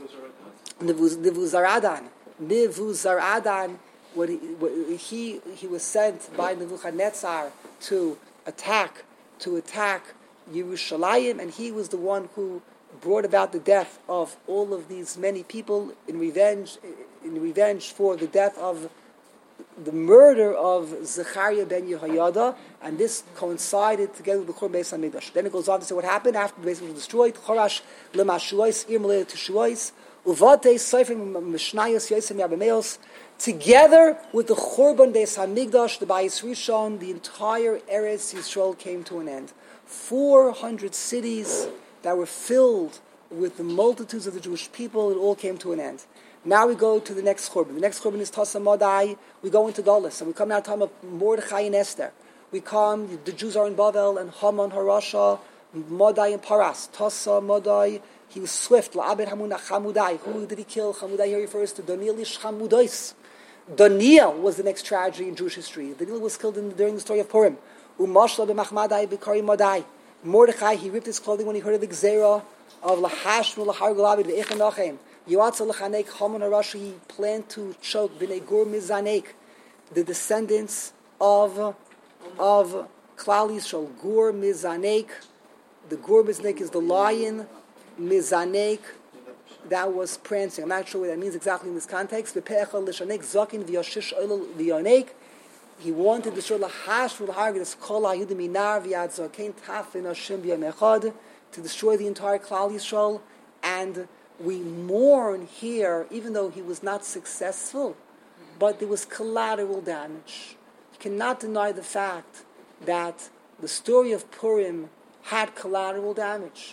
Nebuzaradan. Nebuzaradan, when he, when he he was sent by Nebuchadnezzar to attack to attack Yerushalayim, and he was the one who brought about the death of all of these many people in revenge in revenge for the death of the murder of Zechariah ben Yehoyada, and this coincided together with the Churban Beis Hamikdash. Then it goes on to say what happened after the Beis Hamikdash was destroyed. Chorash lemashuos irmalei teshuos uvate seifim mishnayos yosem yabemeos. Together with the Churban Beis Hamikdash, the Bayis Rishon, the entire Eretz Yisrael came to an end. Four hundred cities that were filled with the multitudes of the Jewish people, it all came to an end. Now we go to the next Churban. The next Churban is Tasa Madai. We go into Galus, and we come now to time of Mordechai and Esther. We come, the Jews are in Bavel, and Haman, Harasha, Madai and Paras. Tasa Madai, he was swift. La'abed Hamuna Chamudai. Who did he kill? Chamudai here refers to Daniel Ish Chamudais. Daniel was the next tragedy in Jewish history. Daniel was killed in, during the story of Purim. Umashla b'machmadai b'kari Madai. Mordechai, he ripped his clothing when he heard of the Gzera of Lahashmu Lahar Galabid v'Echanachem. Yoatza Lachanek Haman Harashi, he planned to choke B'nei Gur Mizanek, the descendants of of Klal Yisrael. Gur Mizanek, the Gur Mizanek is the lion. Mizanek that was prancing. I'm not sure what that means exactly in this context. He wanted to destroy to destroy the entire Klal Yisrael, and we mourn here, even though he was not successful, but there was collateral damage. You cannot deny the fact that the story of Purim had collateral damage.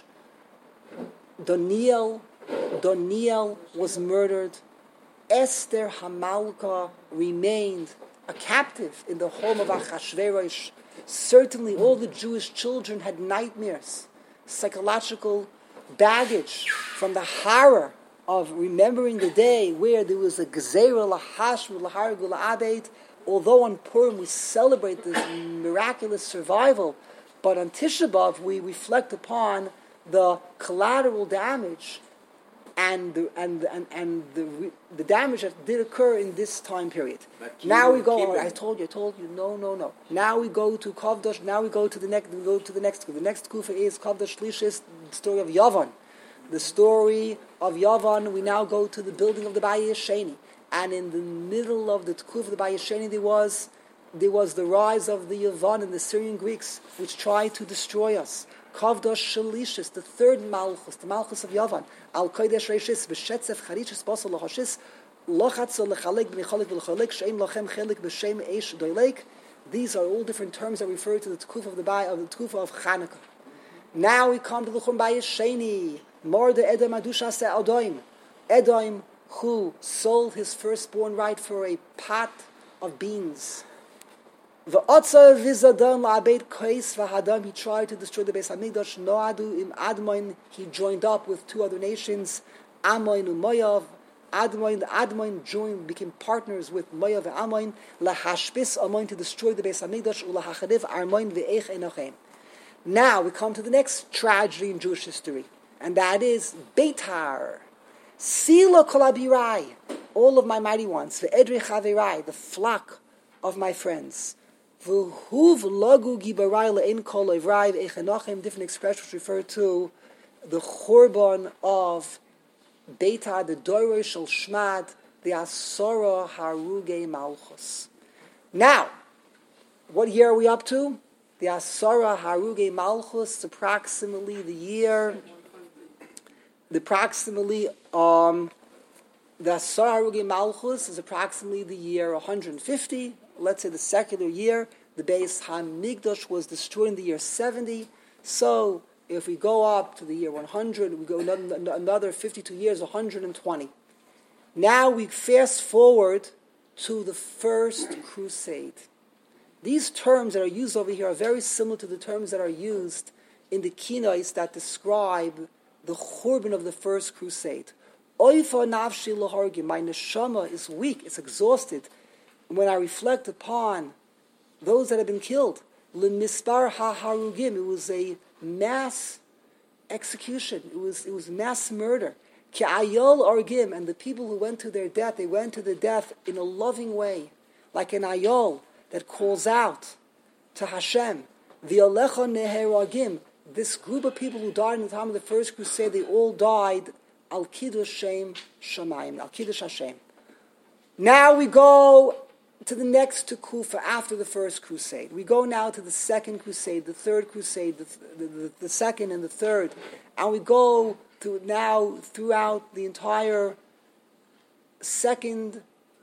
Daniel, Daniel was murdered. Esther Hamalka remained a captive in the home of Achashverosh. Certainly all the Jewish children had nightmares, psychological baggage from the horror of remembering the day where there was a Gezerah Lahashmu Lahargu La'abed. Although on Purim we celebrate this miraculous survival, but on Tisha B'Av we reflect upon the collateral damage and the and and, and the the damage that did occur in this time period. Now we go. I told you. I told you. No, no, no. Now we go to Kavdosh. Now we go to the next. We go to the next. The next kufa is Kavdosh Shlishis, the story of Yavan. The story of Yavan. We now go to the building of the Bayis Sheni, and in the middle of the kufa of the Bayis Sheni, there was there was the rise of the Yavan and the Syrian Greeks, which tried to destroy us. Kavdosh Shalishis, the third Malchus, the Malchus of Yavan. Al Kodesh Reishis, B'Shetzef Charichis Basal Lahashis, Lochatzo Lechalek B'Nichalek V'Lechalek, Sheim Lochem Chelik B'Shem Eish Doilek. These are all different terms that refer to the Tkuf of the Bay of the Tkuf of Chanukah. Now we come to the Chum Bayis Sheni, Morde Edom Adusha Se Adoim. Edom, who sold his firstborn right for a pot of beans. V'otza v'zadon la'abed kois v'hadam. He tried to destroy the Beis Hamikdash. Noadu im Admon. He joined up with two other nations, Ammon and Moav. Admon, Admon joined, became partners with Moav and Ammon. Lahashbis Ammon, to destroy the Beis Hamikdash. Ulahachadiv Armon ve'ech enochem. Now we come to the next tragedy in Jewish history, and that is Beitar. Sila kolabirai, all of my mighty ones. Ve'edri chaverai, the flock of my friends. Different expressions refer to the Churban of Beitar, the Doirei Shel Shmad, the Asora Haruge Malchus. Now, what year are we up to? The Asora Haruge Malchus, approximately the year, the approximately, um, the Asora Haruge Malchus is approximately the year one hundred fifty. Let's say the secular year. The Beis Hamikdash was destroyed in the year seventy. So if we go up to the year one hundred, we go another fifty-two years, one hundred twenty. Now we fast forward to the First Crusade. These terms that are used over here are very similar to the terms that are used in the Kinais that describe the Churban of the First Crusade. Oifa nafshi lahargim. My neshama is weak, it's exhausted. When I reflect upon those that have been killed, l'mispar ha-harugim, it was a mass execution, it was it was mass murder. Ki ayol argim, and the people who went to their death, they went to the death in a loving way, like an ayol that calls out to Hashem. V'yolecha neheragim, this group of people who died in the time of the First Crusade, they all died al kiddush Shem shamayim, al kiddush Hashem. Now we go to the next Kufa after the First Crusade. We go now to the Second Crusade, the Third Crusade, the, the, the, the Second and the Third, and we go to now throughout the entire Second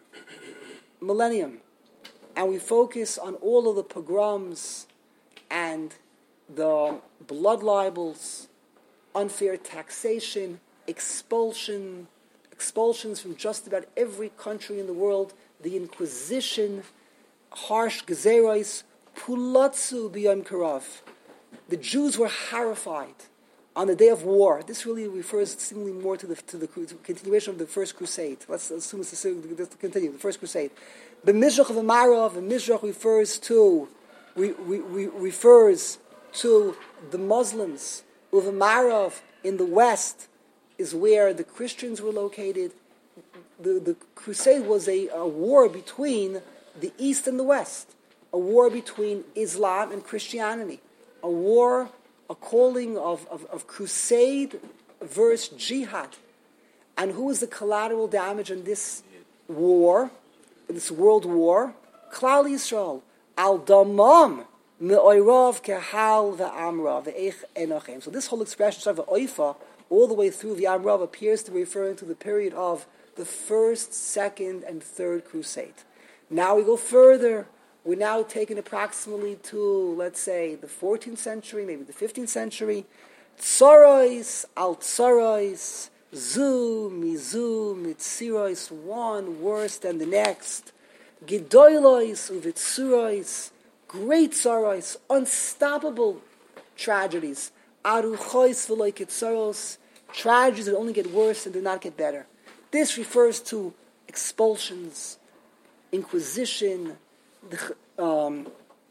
millennium, and we focus on all of the pogroms and the blood libels, unfair taxation, expulsion, expulsions from just about every country in the world, the Inquisition, harsh gezeros, pulatzu b'yom karav. The Jews were horrified on the day of war. This really refers seemingly more to the to the continuation of the First Crusade. Let's assume it's the continue the First Crusade. The Mizrach of the Marav, the Mizrach refers to we, we, we refers to the Muslims. Uva Marav in the West is where the Christians were located. The, the crusade was a, a war between the East and the West, a war between Islam and Christianity, a war, a calling of, of, of crusade versus jihad. And who is the collateral damage in this war, in this world war? Klal Yisrael. Al damam me'oirav kehal ve'amra ve'ech enochem. So this whole expression of oifa, all the way through the Amrav, appears to be referring to the period of the first, second, and third crusade. Now we go further. We're now taken approximately to, let's say, the fourteenth century, maybe the fifteenth century. Tsarois, al tsarois, zu, mizu, mitzirois, one worse than the next. Gedoylois, uvitsurois, great tsarois, unstoppable tragedies. Aruchois v'loy kitsaros, tragedies that only get worse and do not get better. This refers to expulsions, inquisition, the, um,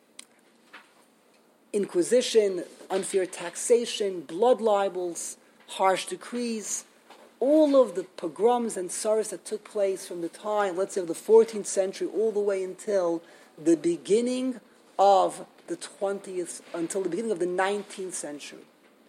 inquisition, unfair taxation, blood libels, harsh decrees, all of the pogroms and sorrows that took place from the time, let's say, of the fourteenth century all the way until the beginning of the twentieth, until the beginning of the nineteenth century.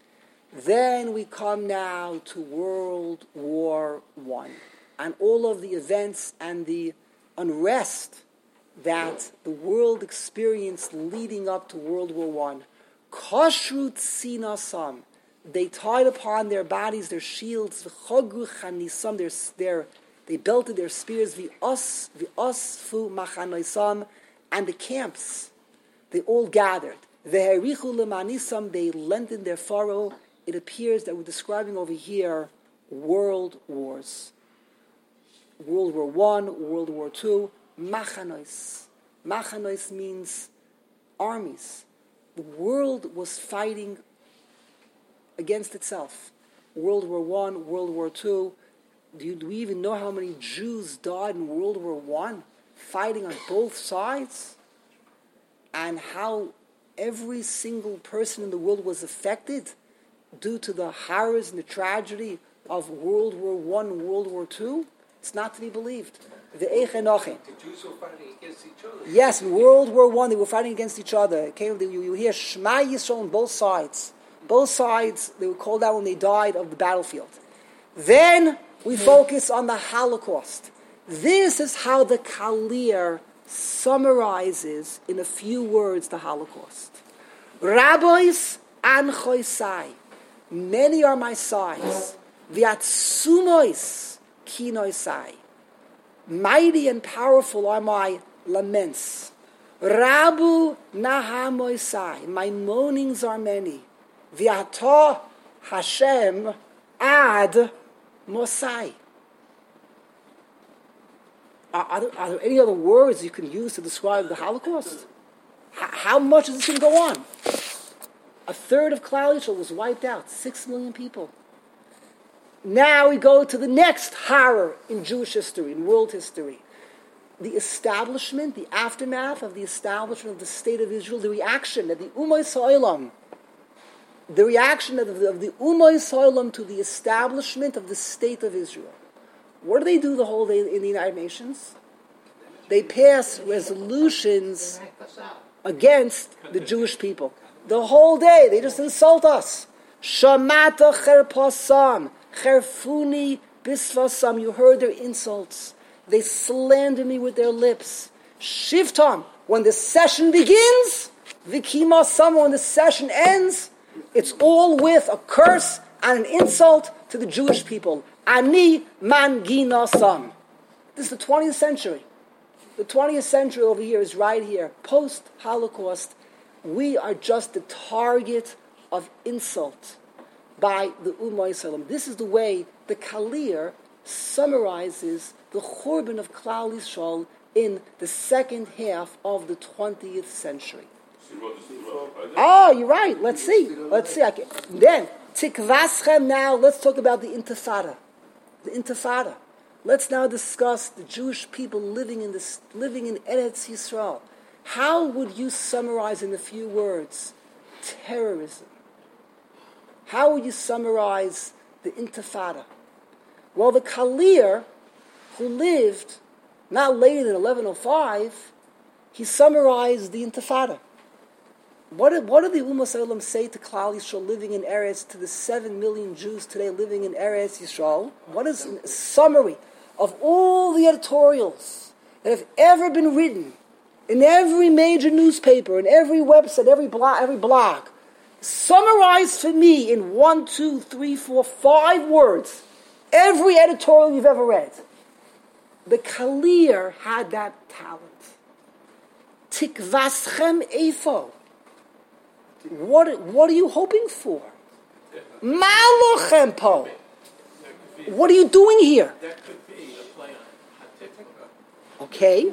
Then we come now to World War One and all of the events and the unrest that the world experienced leading up to World War One. Kashrut sinasam, they tied upon their bodies their shields. V'chogu chanisam, their their they belted their spears. V'os v'osfu machanoisam, and the camps they all gathered. V'herichu lemanisam, they lengthened their furrow. It appears that we're describing over here world wars. World War One, World War Two, machanois. Machanois means armies. The world was fighting against itself. World War One, World War Two. Do, you, do we even know how many Jews died in World War One, fighting on both sides? And how every single person in the world was affected due to the horrors and the tragedy of World War One, World War Two? It's not to be believed. The Jews were fighting against each other. Yes, in World War One, they were fighting against each other. It came, you, you hear Shema Yisrael on both sides. Both sides, they were called out when they died of the battlefield. Then we focus on the Holocaust. This is how the Kalir summarizes in a few words the Holocaust. Rabbis anchoisai, many are my sides. V'atsumois kinoisai, mighty and powerful are my laments. Rabu nahamoisai, my moanings are many. V'ata Hashem ad mosai. Are, are, there, are there any other words you can use to describe the Holocaust? H- how much is this going to go on? A third of Klal Yisrael was wiped out. Six million people. Now we go to the next horror in Jewish history, in world history. The establishment, the aftermath of the establishment of the State of Israel, the reaction of the Ummah Ha'olam, the reaction of the, of the Ummah Ha'olam to the establishment of the State of Israel. What do they do the whole day in the United Nations? They pass resolutions against the Jewish people. The whole day, they just insult us. Shamata cherpasam, cherfuni bisvasam. You heard their insults. They slander me with their lips. Shivtam, when the session begins, vikimasam, when the session ends, it's all with a curse and an insult to the Jewish people. Ani manginasam. This is the twentieth century. The twentieth century over here is right here. Post-Holocaust, we are just the target of insult by the Ummah Yisrael. This is the way the Kalir summarizes the Churban of Klal Yisrael in the second half of the twentieth century. Oh, you're right. Let's see. Let's see. Okay. Then, Tikvaschem now, let's talk about the Intifada. The Intifada. Let's now discuss the Jewish people living in this, living in Eretz Yisrael. How would you summarize in a few words terrorism? How would you summarize the Intifada? Well, the Kalir, who lived not later than eleven oh five, he summarized the Intifada. What did, what did the Ummah Olam say to Klal Yisrael living in Eretz, to the seven million Jews today living in Eretz Yisrael? What is a summary of all the editorials that have ever been written in every major newspaper, in every website, every blog, every blog? Summarize for me in one, two, three, four, five words every editorial you've ever read. The Kalir had that talent. Tikvaschem eifo. What, what are you hoping for? Malochem po. What are you doing here? That could be a play on Hatikva. Okay.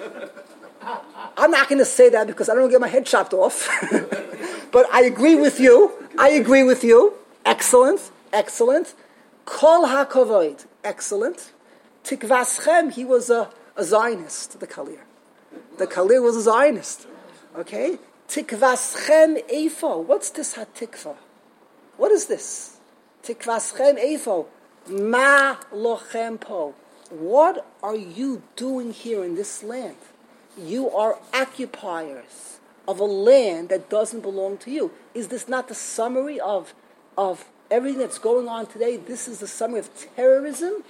I'm not going to say that because I don't get my head chopped off. But I agree with you. I agree with you. Excellent. Excellent. Kol HaKavod. Excellent. Tikvaschem, he was a, a Zionist, the Kalir. The Kalir was a Zionist. Okay? Tikvaschem eifo. What's this hatikva? What is this? Tikvaschem eifo. Ma lochem po. What are you doing here in this land? You are occupiers of a land that doesn't belong to you. Is this not the summary of, of everything that's going on today? This is the summary of terrorism?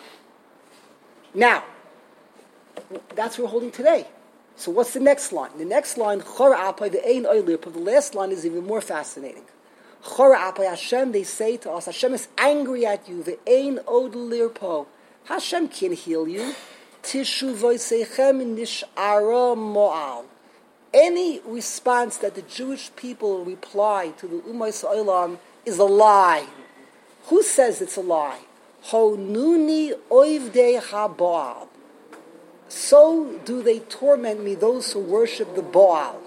Now, that's what we're holding today. So what's the next line? The next line, Chor Apai, the Ein Oilir, but the last line is even more fascinating. Chor Apai, Hashem, they say to us, Hashem is angry at you, the Ein Oilir Po. Hashem can heal you. Tishu Voiseichem Nish'ara Mo'al. Any response that the Jewish people reply to the Ummah Olam is a lie. Who says it's a lie? Honuni Oivdei HaBaal. So do they torment me, those who worship the Baal.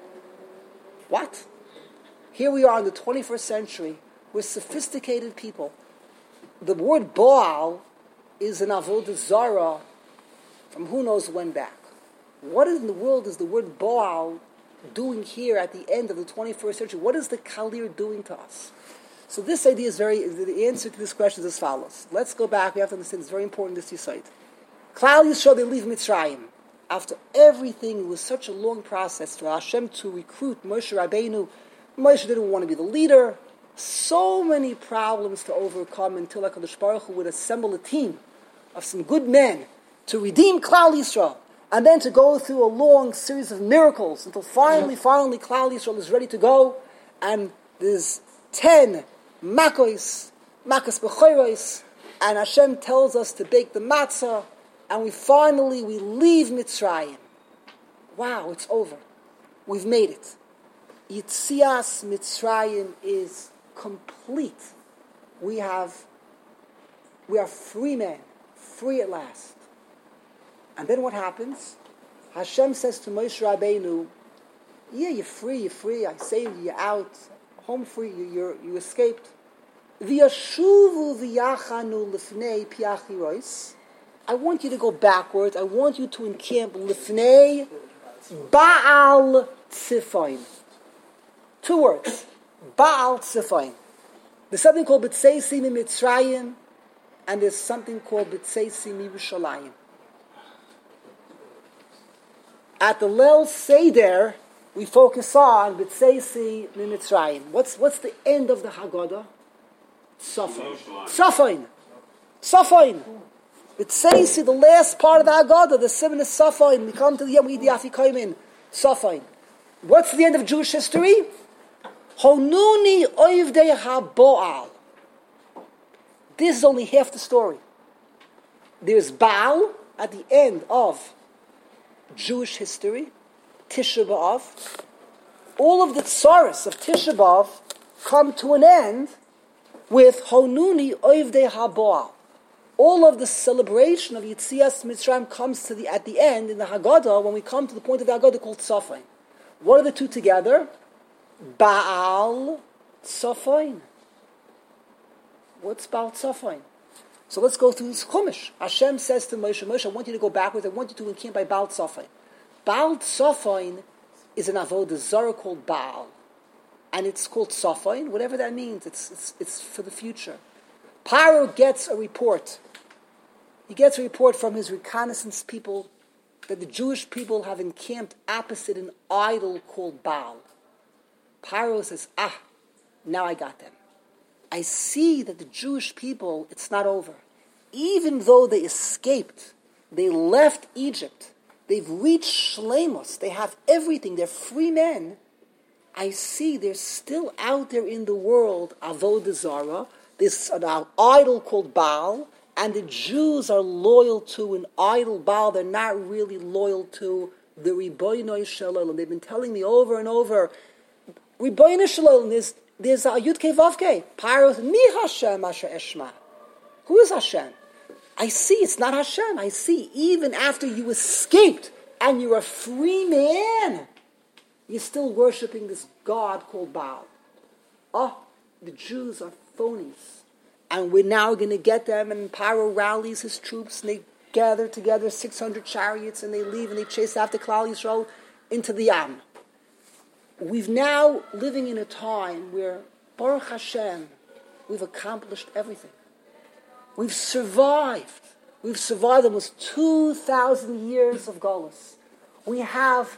What? Here we are in the twenty-first century. We're sophisticated people. The word Baal is an avodah zara from who knows when back. What in the world is the word Baal doing here at the end of the twenty-first century? What is the Kalir doing to us? So this idea is very, the answer to this question is as follows. Let's go back. We have to understand it's very important this decide. Klal Yisrael, they leave Mitzrayim. After everything, it was such a long process for Hashem to recruit Moshe Rabbeinu. Moshe didn't want to be the leader. So many problems to overcome until HaKadosh Baruch Hu would assemble a team of some good men to redeem Klal Yisrael, and then to go through a long series of miracles until finally, finally, Klal Yisrael is ready to go, and there's ten makos, makos b'choros, and Hashem tells us to bake the matzah, and we finally, we leave Mitzrayim. Wow, it's over. We've made it. Yitzias Mitzrayim is complete. We have, we are free men, free at last. And then what happens? Hashem says to Moshe Rabbeinu, yeah, you're free, you're free, I saved you, you're out, home free, you, you're, you escaped. V'yashuvu v'yachanu lifnei piachirois. I want you to go backwards. I want you to encamp lifnei Baal Tzifoin. Two words. Baal Tzifoin. There's something called B'tzeisi mi Mitzrayim, and there's something called B'tzeisi mi Yerushalayim. At the Leil Seder, we focus on B'tzeisi mi Mitzrayim. What's what's the end of the Haggadah? Tzafoin. Tzafoin. Tzafoin. B'tzeisi, the last part of the Haggadah, the seven is Tzafoin. We come to the Yom Yidi Afikoimin. Tzafoin. What's the end of Jewish history? Honuni oivdei ha-Baal. This is only half the story. There's Baal at the end of Jewish history, Tisha B'Av. All of the tsaros of Tisha B'Av come to an end with Honuni oivdei ha-Baal. All of the celebration of Yitzias Mitzrayim comes to the at the end in the Haggadah when we come to the point of the Haggadah called Tzafoin. What are the two together? Baal Tzafoin. What's Baal Tzafoin? So let's go through this Chumash. Hashem says to Moshe, Moshe, I want you to go backwards. I want you to encamp by Baal Tzafoin. Baal Tzafoin is an avodah zarah called Baal, and it's called Tzafoin. Whatever that means, it's it's it's for the future. Paro gets a report. He gets a report from his reconnaissance people that the Jewish people have encamped opposite an idol called Baal. Paro says, ah, now I got them. I see that the Jewish people, it's not over. Even though they escaped, they left Egypt, they've reached Shlemos, they have everything, they're free men, I see they're still out there in the world, Avodah Zarah, this uh, idol called Baal, and the Jews are loyal to an idol Baal, they're not really loyal to the Ribono Shel Olam. They've been telling me over and over, Ribono Shel Olam, there's, there's a Yud Kei Vav Kei, Paro, Mi Hashem Asher Eshma. Who is Hashem? I see it's not Hashem. I see even after you escaped and you're a free man, you're still worshiping this God called Baal. Oh, the Jews are phonies. And we're now going to get them, and Paro rallies his troops, and they gather together six hundred chariots, and they leave, and they chase after Klal Yisrael into the Yam. We've now living in a time where, Baruch Hashem, we've accomplished everything. We've survived. We've survived almost two thousand years of Golus. We have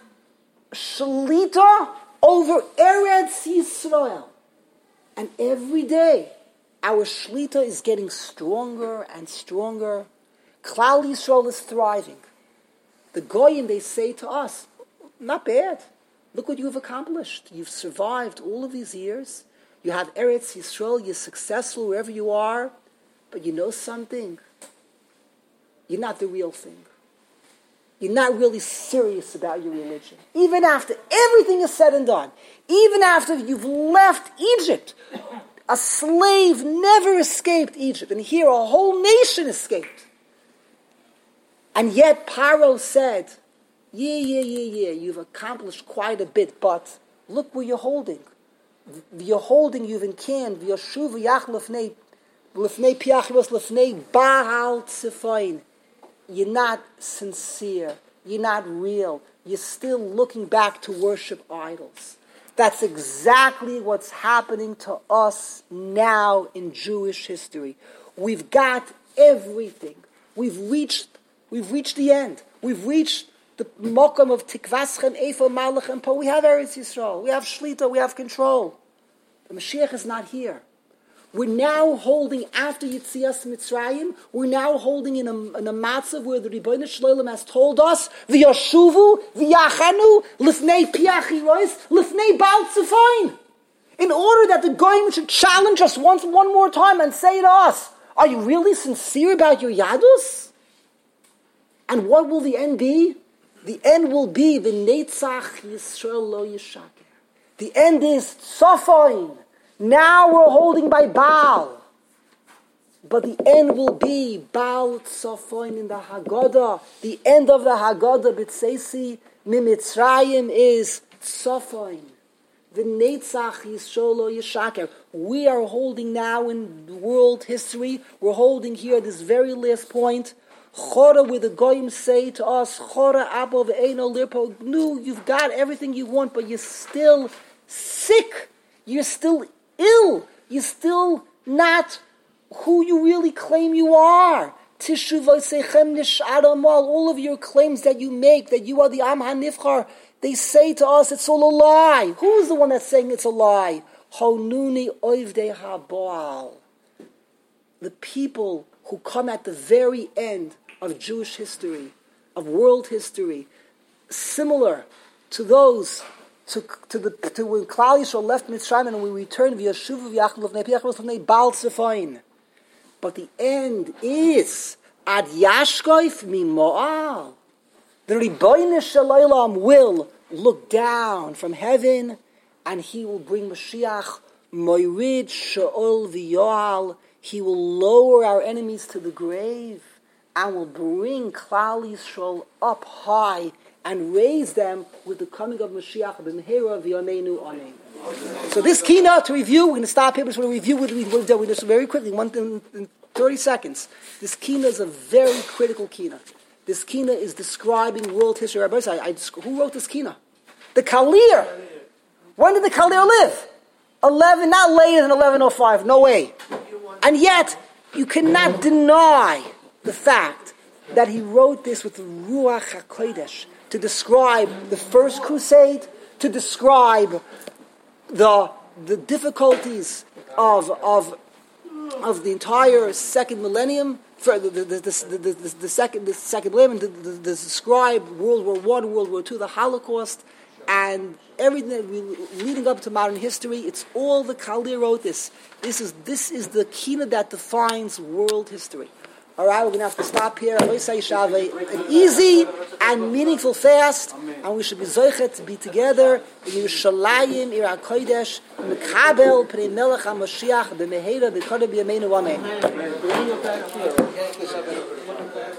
Shalita over Eretz Yisrael. And every day, our Shalita is getting stronger and stronger. Klal Yisrael is thriving. The Goyim, they say to us, not bad. Look what you've accomplished. You've survived all of these years. You have Eretz Yisrael. You're successful wherever you are. But you know something? You're not the real thing. You're not really serious about your religion. Even after everything is said and done, even after you've left Egypt, a slave never escaped Egypt, and here a whole nation escaped. And yet Paro said, yeah, yeah, yeah, yeah, you've accomplished quite a bit, but look where you're holding. You're holding, you've encamped, Yoshuv Yach Lefnei Lefnei Piachivos, Lefnei Baal Tzifain. You're not sincere. You're not real. You're still looking back to worship idols. That's exactly what's happening to us now in Jewish history. We've got everything. We've reached, we've reached the end. We've reached the mokum of Tikvaschem, Eifo, Malach, and Po. We have Eretz Yisrael. We have Shlita. We have control. The Mashiach is not here. We're now holding, after Yitzias Mitzrayim, we're now holding in a, in a matzav where the Ribono Shel Olam has told us, V'yoshuvu, v'yachanu, l'fnei piachirois, l'fnei Baal Tzifain. In order that the Goyim should challenge us once, one more time and say to us, are you really sincere about your Yadus? And what will the end be? The end will be, V'neitzach Yisrael lo yishaker. The end is Tzofain. Now we're holding by Baal. But the end will be Baal Tzofain in the Haggadah. The end of the Haggadah, B'tzeisi Mimitzrayim, is Tzofain. V'neitzach Yisrael lo yishaker. We are holding now in world history, we're holding here this very last point, Chora, where the Goyim say to us, Chora abo v'eino lirpo. No, you've got everything you want, but you're still sick. You're still ill. You're still not who you really claim you are. All of your claims that you make, that you are the Am HaNivchar, they say to us it's all a lie. Who's the one that's saying it's a lie? Honuni oivdei haBaal. The people who come at the very end of Jewish history, of world history, similar to those To, to the to when Klal Yisrael left Mitzrayim and we returned via Shuvu v'Yachal of Nepiach Baal Tzifain. But the end is Ad Yashkoif Mimo'al. The Ribono Shel Olam will look down from heaven and he will bring Mashiach Moirid Sheol V'Yoal. He will lower our enemies to the grave and will bring Klal Yisrael up high and raise them with the coming of Mashiach b'mehera v'yameinu amen. So this kina, to review, we're going to stop here, but we're going to review what we've done. We're just very quickly, one in, in thirty seconds. This kina is a very critical kina. This kina is describing world history. I, I, who wrote this kina? The Kalir. When did the Kalir live? Eleven, not later than eleven oh five. No way. And yet, you cannot deny the fact that he wrote this with the Ruach HaKodesh to describe the first crusade, to describe the the difficulties of of of the entire second millennium, for the the, the, the, the, the, the second the second millennium, to the, the, the describe World War One, World War Two, the Holocaust, and everything that we, leading up to modern history. It's all the Kali wrote this. This is this is the kina that defines world history. All right, we're going to have to stop here. An easy and meaningful fast, and we should be zoichet to be together in Yerushalayim, Ir HaKodesh, Mekabel, Pnei Melech HaMashiach, B'Mehera, B'Kodesh B'Yameinu Amen.